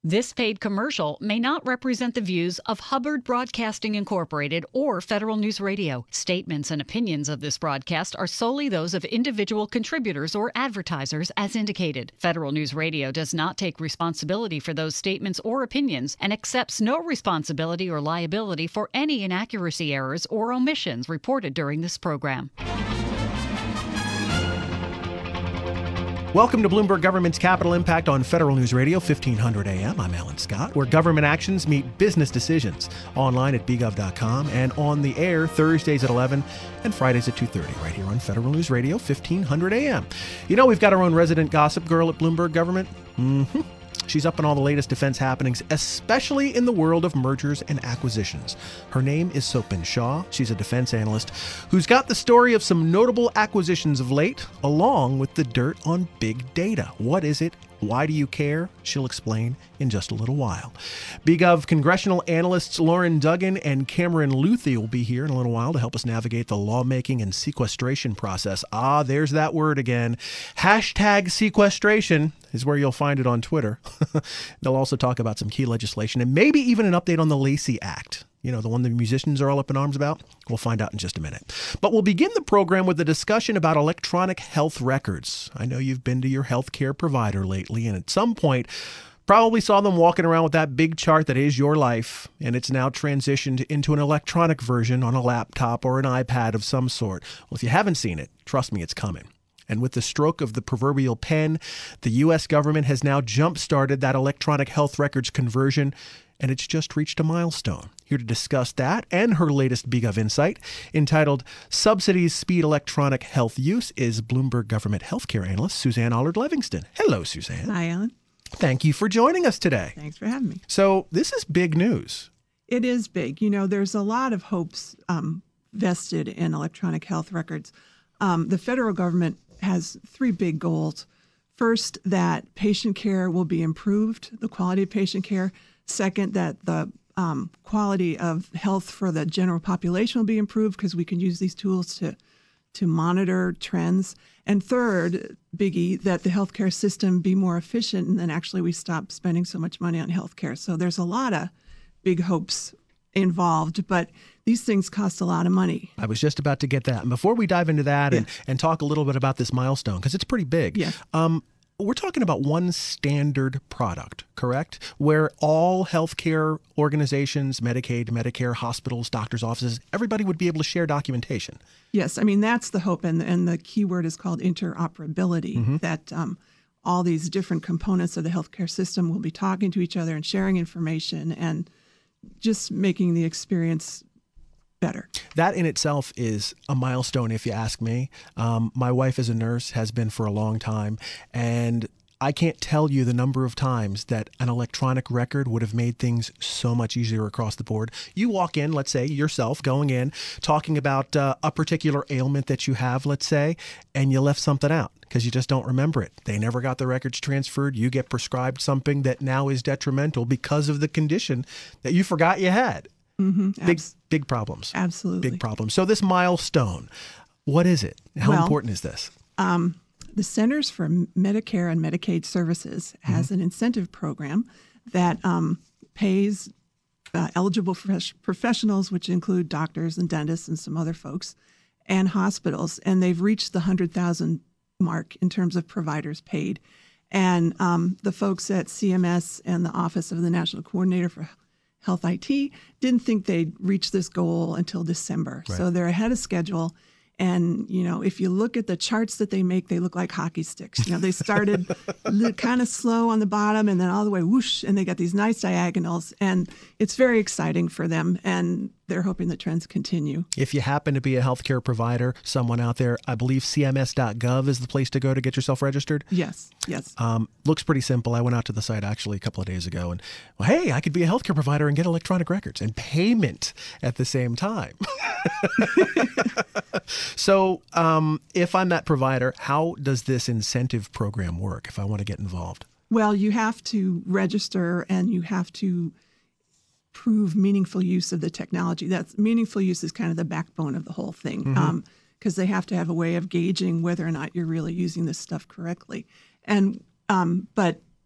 This paid commercial may not represent the views of Hubbard Broadcasting Incorporated or Federal News Radio. Statements and opinions of this broadcast are solely those of individual contributors or advertisers as indicated. Federal News Radio does not take responsibility for those statements or opinions and accepts no responsibility or liability for any inaccuracy, errors, or omissions reported during this program. Welcome to Bloomberg Government's Capital Impact on Federal News Radio, 1500 AM. I'm Alan Scott, where government actions meet business decisions. Online at bgov.com and on the air Thursdays at 11 and Fridays at 2:30, right here on Federal News Radio, 1500 AM. You know, we've got our own resident gossip girl at Bloomberg Government. She's up on all the latest defense happenings, especially in the world of mergers and acquisitions. Her name is Sopin Shah. She's a defense analyst who's got the story of some notable acquisitions of late, along with the dirt on big data. What is it? Why do you care? She'll explain in just a little while. BGov congressional analysts Lauren Duggan and Cameron Luthi will be here in a little while to help us navigate the lawmaking and sequestration process. There's that word again. Hashtag sequestration is where you'll find it on Twitter. They'll also talk about some key legislation and maybe even an update on the Lacey Act. You know, the one the musicians are all up in arms about? We'll find out in just a minute. But we'll begin the program with a discussion about electronic health records. I know you've been to your healthcare provider lately, and at some point probably saw them walking around with that big chart that is your life, and it's now transitioned into an electronic version on a laptop or an iPad of some sort. Well, if you haven't seen it, trust me, it's coming. And with the stroke of the proverbial pen, the U.S. government has now jump-started that electronic health records conversion, and it's just reached a milestone. Here to discuss that and her latest BGov insight, entitled Subsidies Speed Electronic Health Use, is Bloomberg Government Healthcare Analyst Suzanne Allard-Levingston. Hello, Suzanne. Hi, Alan. Thank you for joining us today. Thanks for having me. So this is big news. It is big. You know, there's a lot of hopes vested in electronic health records. The federal government has three big goals. First, that patient care will be improved, the quality of patient care. Second, that the quality of health for the general population will be improved because we can use these tools to monitor trends. And third, biggie, that the healthcare system be more efficient and then actually we stop spending so much money on healthcare. So there's a lot of big hopes involved, but these things cost a lot of money. I was just about to get that. And before we dive into that and talk a little bit about this milestone, because it's pretty big. Yeah. We're talking about one standard product, correct? Where all healthcare organizations, Medicaid, Medicare, hospitals, doctors' offices, everybody would be able to share documentation. Yes, I mean, that's the hope. And the key word is called interoperability, that all these different components of the healthcare system will be talking to each other and sharing information and just making the experience better. That in itself is a milestone, if you ask me. My wife is a nurse, has been for a long time, and I can't tell you the number of times that an electronic record would have made things so much easier across the board. You walk in, let's say yourself going in, talking about a particular ailment that you have, let's say, and you left something out because you just don't remember it. They never got the records transferred. You get prescribed something that now is detrimental because of the condition that you forgot you had. Mm-hmm. Big problems. Absolutely. Big problems. So this milestone, what is it? How important is this? The Centers for Medicare and Medicaid Services has an incentive program that pays eligible professionals, which include doctors and dentists and some other folks, and hospitals. And they've reached the 100,000 mark in terms of providers paid. And the folks at CMS and the Office of the National Coordinator for Health IT didn't think they'd reach this goal until December. Right. So they're ahead of schedule. And, you know, if you look at the charts that they make, they look like hockey sticks. You know, they started kind of slow on the bottom and then all the way whoosh, and they got these nice diagonals. And it's very exciting for them. And they're hoping the trends continue. If you happen to be a healthcare provider, someone out there, I believe cms.gov is the place to go to get yourself registered. Yes. Looks pretty simple. I went out to the site actually a couple of days ago and, well, hey, I could be a healthcare provider and get electronic records and payment at the same time. So if I'm that provider, how does this incentive program work if I want to get involved? Well, you have to register and you have to prove meaningful use of the technology. That's meaningful use is kind of the backbone of the whole thing, because they have to have a way of gauging whether or not you're really using this stuff correctly. And but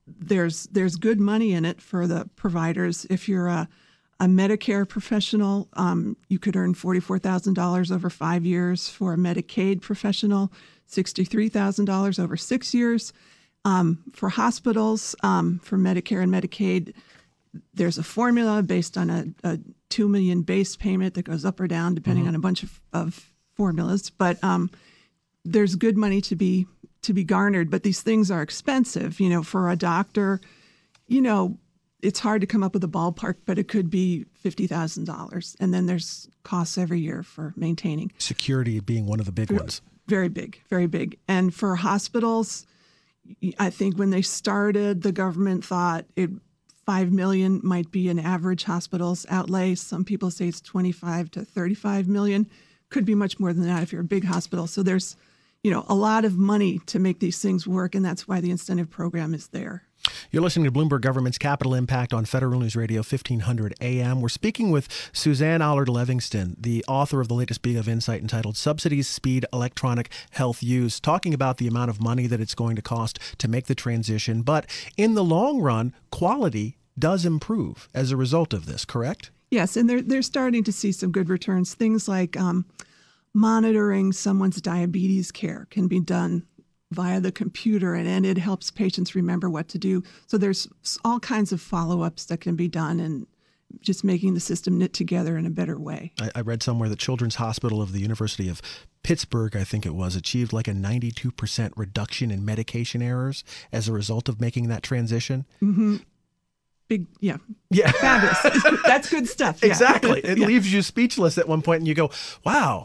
there's good money in it for the providers. If you're a Medicare professional, you could earn $44,000 over 5 years. For a Medicaid professional, $63,000 over 6 years. For hospitals, for Medicare and Medicaid, there's a formula based on a $2 million base payment that goes up or down depending on a bunch of formulas. But there's good money to be garnered. But these things are expensive. You know, for a doctor, you know, it's hard to come up with a ballpark, but it could be $50,000. And then there's costs every year for maintaining. Security being one of the big ones. Very big, very big. And for hospitals, I think when they started, the government thought $5 million might be an average hospital's outlay. Some people say it's $25 to $35 million. Could be much more than that if you're a big hospital. So there's, you know, a lot of money to make these things work, and that's why the incentive program is there. You're listening to Bloomberg Government's Capital Impact on Federal News Radio 1500 AM. We're speaking with Suzanne Allard-Levingston, the author of the latest BGov Insight entitled Subsidies Speed Electronic Health Use, talking about the amount of money that it's going to cost to make the transition. But in the long run, quality does improve as a result of this, correct? Yes, and they're starting to see some good returns. Things like monitoring someone's diabetes care can be done via the computer, and it helps patients remember what to do. So there's all kinds of follow-ups that can be done and just making the system knit together in a better way. I read somewhere that Children's Hospital of the University of Pittsburgh, I think it was, achieved like a 92% reduction in medication errors as a result of making that transition. Mm-hmm. Big, yeah. Fabulous. That's good stuff. Yeah. Exactly. It leaves you speechless at one point, and you go, wow,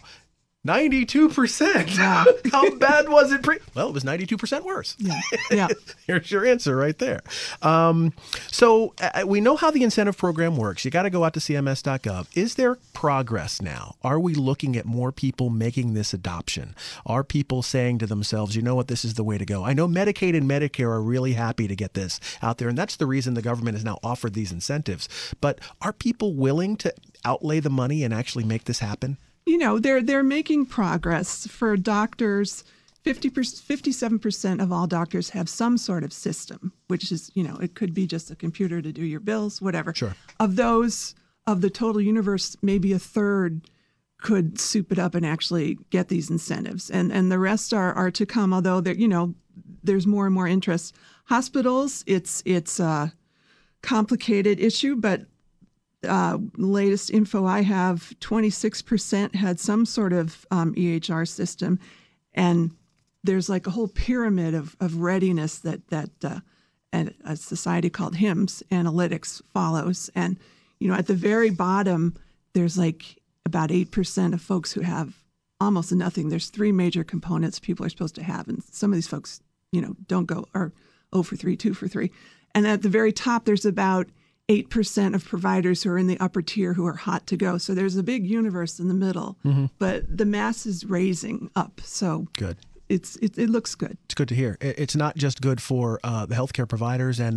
92%. Wow. How bad was it? Well, it was 92% worse. Yeah. Here's your answer right there. So we know how the incentive program works. You got to go out to cms.gov. Is there progress now? Are we looking at more people making this adoption? Are people saying to themselves, you know what, this is the way to go? I know Medicaid and Medicare are really happy to get this out there, and that's the reason the government has now offered these incentives. But are people willing to outlay the money and actually make this happen? You know, they're making progress. For doctors, 57% of all doctors have some sort of system, which is, you know, it could be just a computer to do your bills, whatever. Sure. Of those, of the total universe, maybe a third could soup it up and actually get these incentives. And the rest are to come, although, you know, there's more and more interest. Hospitals, it's a complicated issue, but latest info I have, 26% had some sort of EHR system, and there's like a whole pyramid of readiness that and a society called HIMSS Analytics follows. And, you know, at the very bottom, there's like about 8% of folks who have almost nothing. There's 3 major components people are supposed to have, and some of these folks, you know, don't go, or 0 for 3, 2 for 3. And at the very top, there's about 8% of providers who are in the upper tier who are hot to go. So there's a big universe in the middle, but the mass is raising up. So good. It looks good. It's good to hear. It's not just good for the healthcare providers and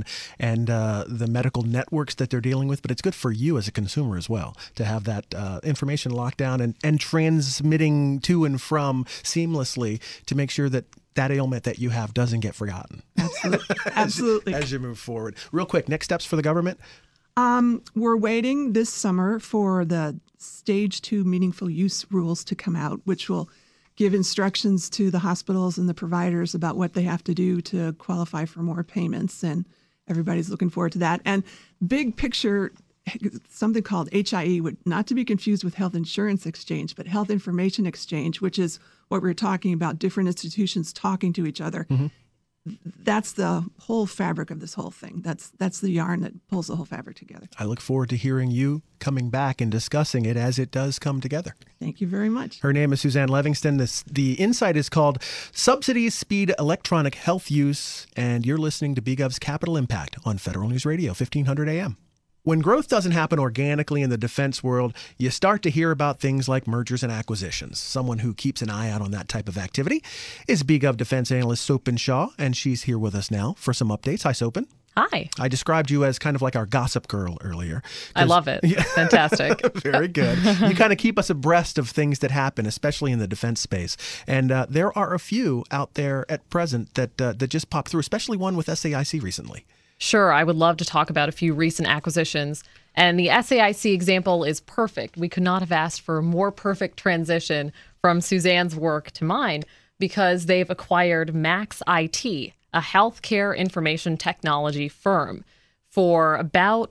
the medical networks that they're dealing with, but it's good for you as a consumer as well to have that information locked down and transmitting to and from seamlessly to make sure that ailment that you have doesn't get forgotten. Absolutely. As you move forward. Real quick, next steps for the government? We're waiting this summer for the Stage 2 meaningful use rules to come out, which will give instructions to the hospitals and the providers about what they have to do to qualify for more payments. And everybody's looking forward to that. And big picture, something called HIE, not to be confused with Health Insurance Exchange, but Health Information Exchange, which is what we're talking about, different institutions talking to each other. Mm-hmm. That's the whole fabric of this whole thing. That's the yarn that pulls the whole fabric together. I look forward to hearing you coming back and discussing it as it does come together. Thank you very much. Her name is Suzanne Levingston. The insight is called Subsidies Speed Electronic Health Use, and you're listening to BGov's Capital Impact on Federal News Radio, 1500 AM. When growth doesn't happen organically in the defense world, you start to hear about things like mergers and acquisitions. Someone who keeps an eye out on that type of activity is BGov defense analyst Sopan Shah, and she's here with us now for some updates. Hi, Sopan. Hi. I described you as kind of like our gossip girl earlier. I love it. Yeah. Fantastic. Very good. You kind of keep us abreast of things that happen, especially in the defense space. And there are a few out there at present that just popped through, especially one with SAIC recently. Sure, I would love to talk about a few recent acquisitions. And the SAIC example is perfect. We could not have asked for a more perfect transition from Suzanne's work to mine because they've acquired Max IT, a healthcare information technology firm, for about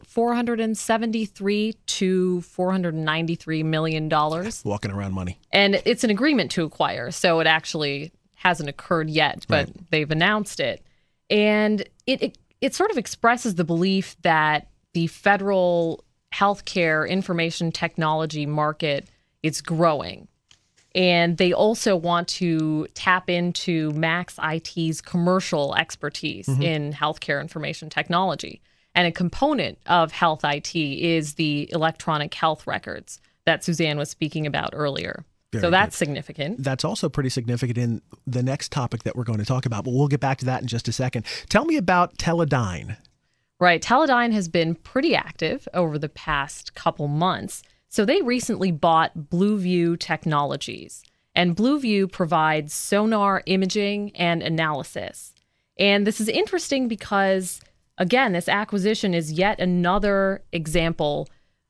$473 to $493 million. Walking around money. And it's an agreement to acquire, so it actually hasn't occurred yet, but Right. they've announced it. And it sort of expresses the belief that the federal healthcare information technology market is growing. And they also want to tap into Max IT's commercial expertise in healthcare information technology. And a component of Health IT is the electronic health records that Suzanne was speaking about earlier. So that's significant. That's also pretty significant in the next topic that we're going to talk about, but we'll get back to that in just a second. Tell me about Teledyne. Right. Teledyne has been pretty active over the past couple months. So they recently bought Blueview Technologies. And Blueview provides sonar imaging and analysis. And this is interesting because, again, this acquisition is yet another example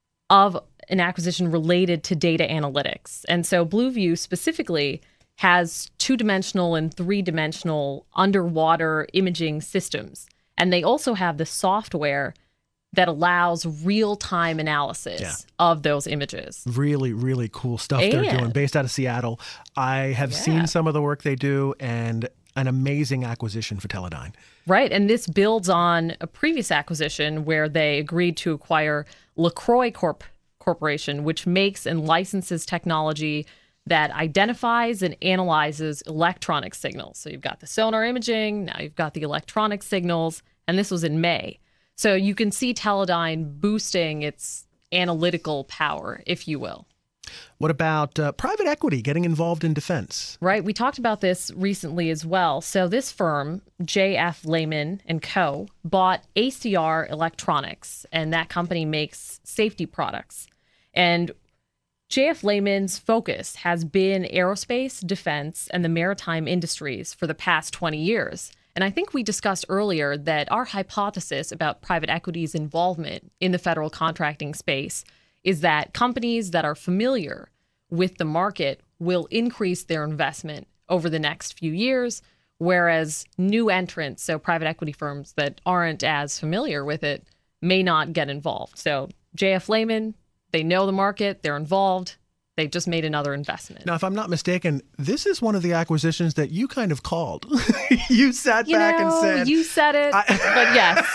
of an acquisition related to data analytics. And so Blueview specifically has 2-dimensional and 3-dimensional underwater imaging systems. And they also have the software that allows real-time analysis of those images. Really, really cool stuff they're doing. Based out of Seattle. I have seen some of the work they do, and an amazing acquisition for Teledyne. Right. And this builds on a previous acquisition where they agreed to acquire LaCroix Corporation, which makes and licenses technology that identifies and analyzes electronic signals. So you've got the sonar imaging, now you've got the electronic signals, and this was in May. So you can see Teledyne boosting its analytical power, if you will. What about private equity getting involved in defense? Right. We talked about this recently as well. So this firm, J.F. Lehman & Co., bought ACR Electronics, and that company makes safety products. And J.F. Lehman's focus has been aerospace, defense, and the maritime industries for the past 20 years. And I think we discussed earlier that our hypothesis about private equity's involvement in the federal contracting space is that companies that are familiar with the market will increase their investment over the next few years, whereas new entrants, so private equity firms that aren't as familiar with it, may not get involved. So J.F. Lehman, they know the market, they're involved. They just made another investment. Now, if I'm not mistaken, this is one of the acquisitions that you kind of called. You sat back and said... You said it, but yes,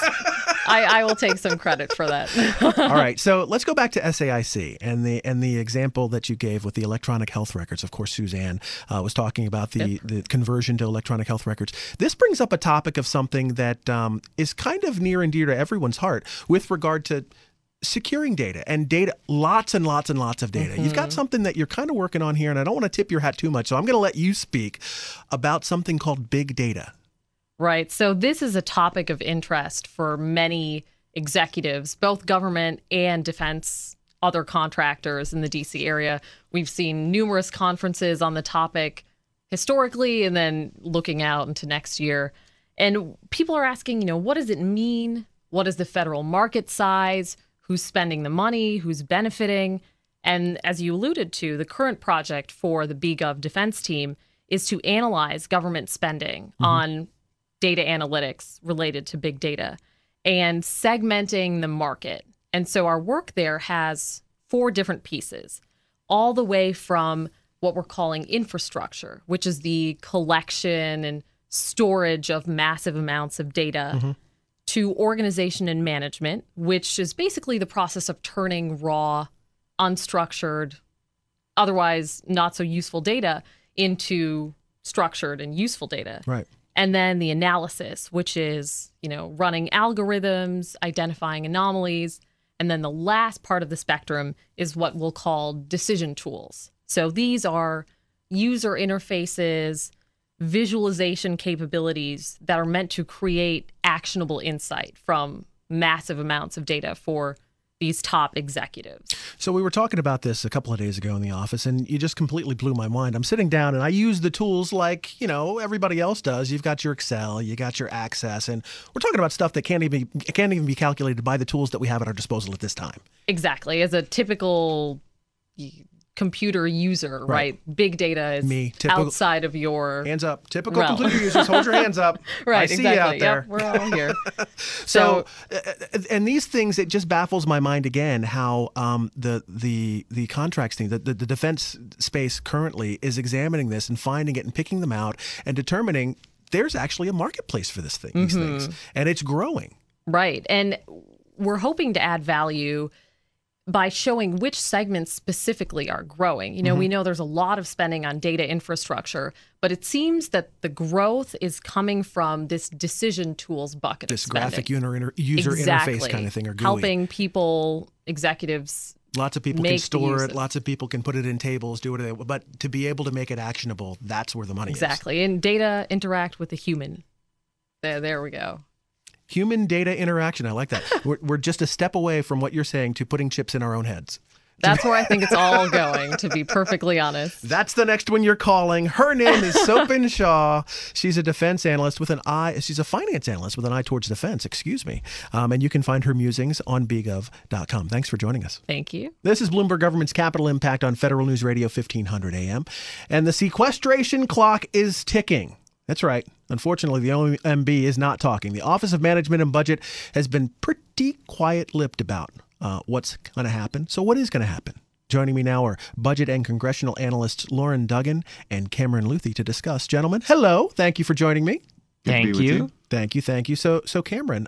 I will take some credit for that. All right, so let's go back to SAIC and the example that you gave with the electronic health records. Of course, Suzanne was talking about the conversion to electronic health records. This brings up a topic of something that is kind of near and dear to everyone's heart with regard to securing data and data, lots and lots and lots of data. You've got something that you're kind of working on here, and I don't want to tip your hat too much, so I'm going to let you speak about something called big data. Right. So this is a topic of interest for many executives, both government and defense, other contractors in the DC area. We've seen numerous conferences on the topic historically and then looking out into next year. And people are asking, what does it mean? What is the federal market size? Who's spending the money, who's benefiting. And as you alluded to, the current project for the BGov defense team is to analyze government spending on data analytics related to big data and segmenting the market. And so our work there has 4 different pieces, all the way from what we're calling infrastructure, which is the collection and storage of massive amounts of data, to organization and management, which is basically the process of turning raw, unstructured, otherwise not so useful data into structured and useful data. Right. And then the analysis, which is, running algorithms, identifying anomalies. And then the last part of the spectrum is what we'll call decision tools. So these are user interfaces, visualization capabilities that are meant to create actionable insight from massive amounts of data for these top executives. So we were talking about this a couple of days ago in the office, and you just completely blew my mind. I'm sitting down and I use the tools like, everybody else does. You've got your Excel, you got your Access, and we're talking about stuff that can't even be calculated by the tools that we have at our disposal at this time. Exactly. As a typical computer user, right? Big data is outside of your hands up. Typical computer users, hold your hands up. Right, I see exactly. you out there. Yep, we're all here. So, and these things, it just baffles my mind again how the contracts team, the defense space currently is examining this and finding it and picking them out and determining there's actually a marketplace for these things, and it's growing. Right, and we're hoping to add value by showing which segments specifically are growing. We know there's a lot of spending on data infrastructure, but it seems that the growth is coming from this decision tools bucket. This of spending. graphic user interface kind of thing, or GUI. Helping people, executives. Lots of people can store it. Lots of people can put it in tables, do whatever. But to be able to make it actionable, that's where the money is. Exactly. And data interact with the human. There we go. Human data interaction. I like that. We're just a step away from what you're saying to putting chips in our own heads. That's where I think it's all going, to be perfectly honest. That's the next one you're calling. Her name is Sopin Shah. She's a defense analyst with an eye. She's a finance analyst with an eye towards defense, and you can find her musings on bgov.com. Thanks for joining us. Thank you. This is Bloomberg Government's Capital Impact on Federal News Radio 1500 AM. And the sequestration clock is ticking. That's right. Unfortunately, the OMB is not talking. The Office of Management and Budget has been pretty quiet-lipped about what's going to happen. So what is going to happen? Joining me now are budget and congressional analysts Lauren Duggan and Cameron Luthi to discuss. Gentlemen, hello. Thank you for joining me. Thank you. Thank you. So Cameron,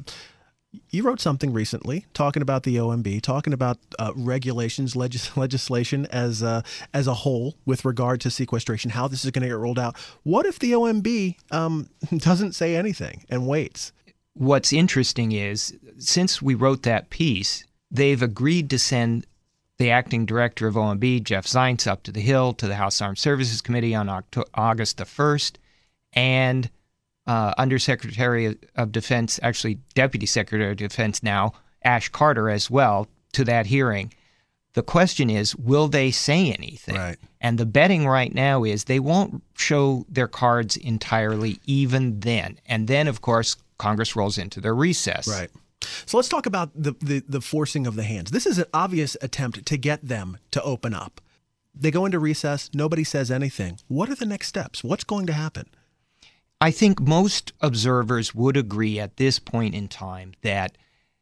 you wrote something recently talking about the OMB, talking about regulations, legislation as a whole with regard to sequestration, how this is going to get rolled out. What if the OMB doesn't say anything and waits? What's interesting is, since we wrote that piece, they've agreed to send the acting director of OMB, Jeff Zients, up to the Hill to the House Armed Services Committee on August the 1st, and Undersecretary of Defense, actually Deputy Secretary of Defense now, Ash Carter as well, to that hearing. The question is, will they say anything? Right. And the betting right now is they won't show their cards entirely even then. And then, of course, Congress rolls into their recess. Right. So let's talk about the forcing of the hands. This is an obvious attempt to get them to open up. They go into recess. Nobody says anything. What are the next steps? What's going to happen? I think most observers would agree at this point in time that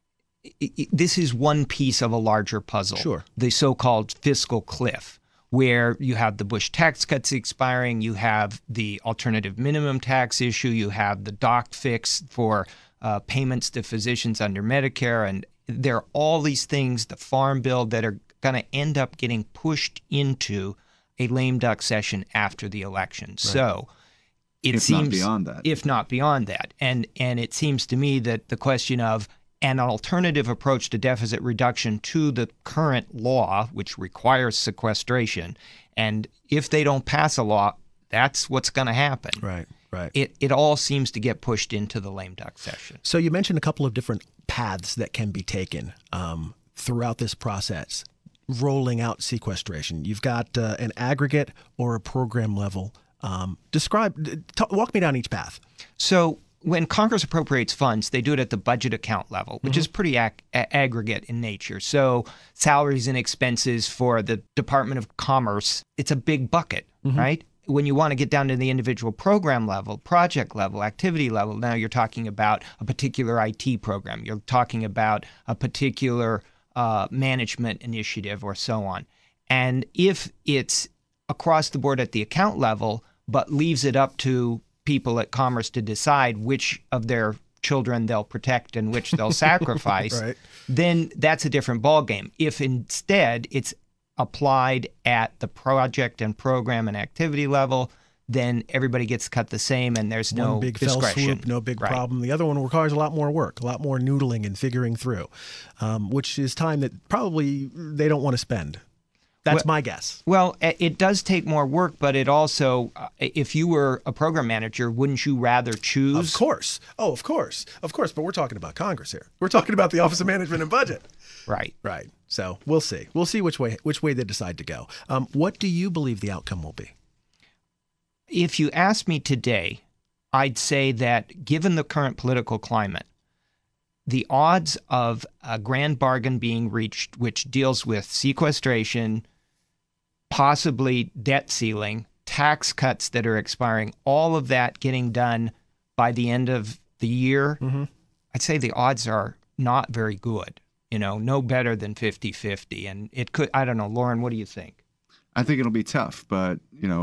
this is one piece of a larger puzzle. Sure. The so-called fiscal cliff, where you have the Bush tax cuts expiring, you have the alternative minimum tax issue, you have the doc fix for payments to physicians under Medicare, and there are all these things, the farm bill, that are going to end up getting pushed into a lame duck session after the election. Right. So it seems, if not beyond that. And it seems to me that the question of an alternative approach to deficit reduction to the current law, which requires sequestration, and if they don't pass a law, that's what's going to happen. Right. It all seems to get pushed into the lame duck session. So you mentioned a couple of different paths that can be taken throughout this process, rolling out sequestration. You've got an aggregate or a program level. Walk me down each path. So when Congress appropriates funds, they do it at the budget account level, which is pretty aggregate in nature. So salaries and expenses for the Department of Commerce, it's a big bucket, right? When you want to get down to the individual program level, project level, activity level, now you're talking about a particular IT program. You're talking about a particular management initiative or so on. And if it's across the board at the account level, but leaves it up to people at Commerce to decide which of their children they'll protect and which they'll sacrifice, right, then that's a different ballgame. If instead it's applied at the project and program and activity level, then everybody gets cut the same and there's no big discretion. Fell swoop, no big problem. The other one requires a lot more work, a lot more noodling and figuring through, which is time that probably they don't want to spend. That's my guess. Well, it does take more work, but it also, if you were a program manager, wouldn't you rather choose? Of course. Oh, of course. Of course. But we're talking about Congress here. We're talking about the Office of Management and Budget. Right. Right. So we'll see. We'll see which way they decide to go. What do you believe the outcome will be? If you ask me today, I'd say that given the current political climate, the odds of a grand bargain being reached, which deals with sequestration, possibly debt ceiling, tax cuts that are expiring, all of that getting done by the end of the year, I'd say the odds are not very good, no better than 50-50. And it could, I don't know, Lauren, what do you think? I think it'll be tough, but,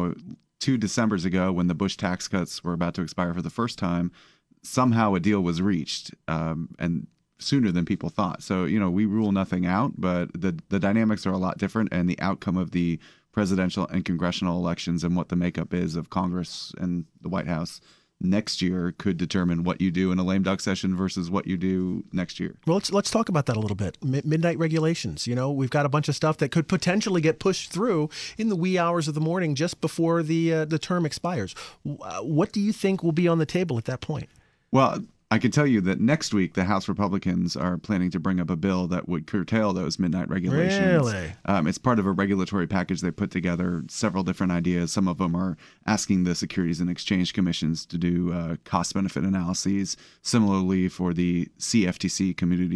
2 Decembers ago when the Bush tax cuts were about to expire for the first time, somehow a deal was reached, and sooner than people thought. So, we rule nothing out, but the dynamics are a lot different, and the outcome of the presidential and congressional elections and what the makeup is of Congress and the White House next year could determine what you do in a lame duck session versus what you do next year. Well, let's talk about that a little bit. Midnight regulations. We've got a bunch of stuff that could potentially get pushed through in the wee hours of the morning just before the term expires. What do you think will be on the table at that point? Well, I can tell you that next week, the House Republicans are planning to bring up a bill that would curtail those midnight regulations. Really? It's part of a regulatory package they put together, several different ideas. Some of them are asking the Securities and Exchange Commissions to do cost-benefit analyses. Similarly, for the CFTC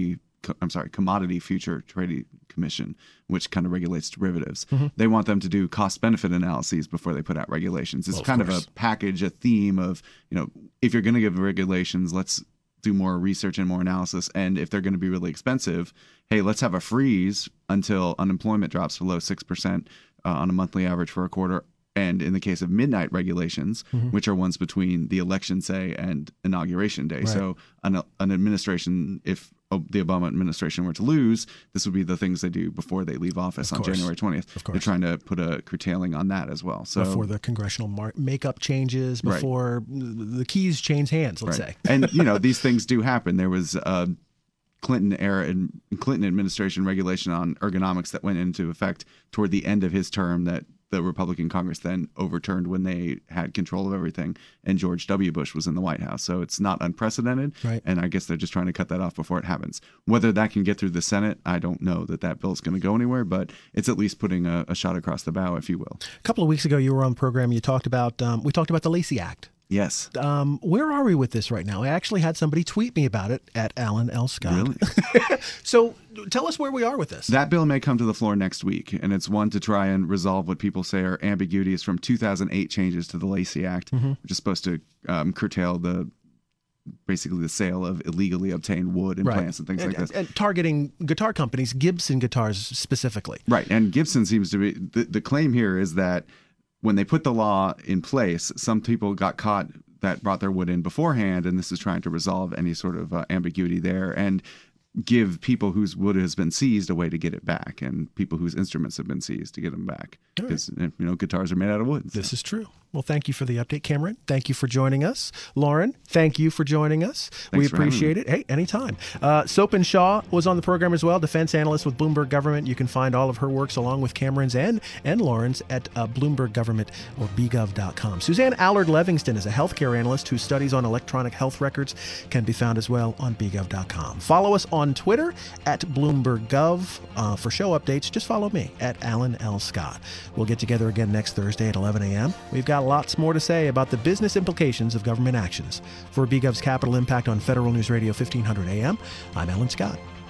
Commodity Future Trading Commission, which kind of regulates derivatives. They want them to do cost-benefit analyses before they put out regulations. It's kind of a package, a theme of, if you're going to give regulations, let's do more research and more analysis. And if they're going to be really expensive, hey, let's have a freeze until unemployment drops below 6% on a monthly average for a quarter. And in the case of midnight regulations, which are ones between the election day and inauguration day. Right. So an administration, if the Obama administration were to lose, this would be the things they do before they leave office on January 20th. They're trying to put a curtailing on that as well. So before the congressional makeup changes, before the keys change hands, let's say. And, these things do happen. There was Clinton administration regulation on ergonomics that went into effect toward the end of his term that the Republican Congress then overturned when they had control of everything, and George W. Bush was in the White House. So it's not unprecedented, and I guess they're just trying to cut that off before it happens. Whether that can get through the Senate, I don't know that bill is going to go anywhere, but it's at least putting a shot across the bow, if you will. A couple of weeks ago, you were on the program. We talked about the Lacey Act. Yes. Where are we with this right now? I actually had somebody tweet me about it at Alan L. Scott. Really? So tell us where we are with this. That bill may come to the floor next week, and it's one to try and resolve what people say are ambiguities from 2008 changes to the Lacey Act, which is supposed to curtail basically the sale of illegally obtained wood and plants and things like this. And targeting guitar companies, Gibson guitars specifically. Right, and Gibson seems to be the claim here is that when they put the law in place, some people got caught that brought their wood in beforehand, and this is trying to resolve any sort of ambiguity there and give people whose wood has been seized a way to get it back, and people whose instruments have been seized to get them back. Because guitars are made out of wood. This is true. Well, thank you for the update, Cameron. Thank you for joining us. Lauren, thank you for joining us. We appreciate it. Hey, anytime. Sopan Shaw was on the program as well, defense analyst with Bloomberg Government. You can find all of her works along with Cameron's and Lauren's at Bloomberg Government or bgov.com. Suzanne Allard-Levingston is a healthcare analyst whose studies on electronic health records can be found as well on bgov.com. Follow us on Twitter at BloombergGov. For show updates, just follow me at Alan L. Scott. We'll get together again next Thursday at 11 a.m. We've got lots more to say about the business implications of government actions. For BGov's Capital Impact on Federal News Radio 1500 AM, I'm Alan Scott.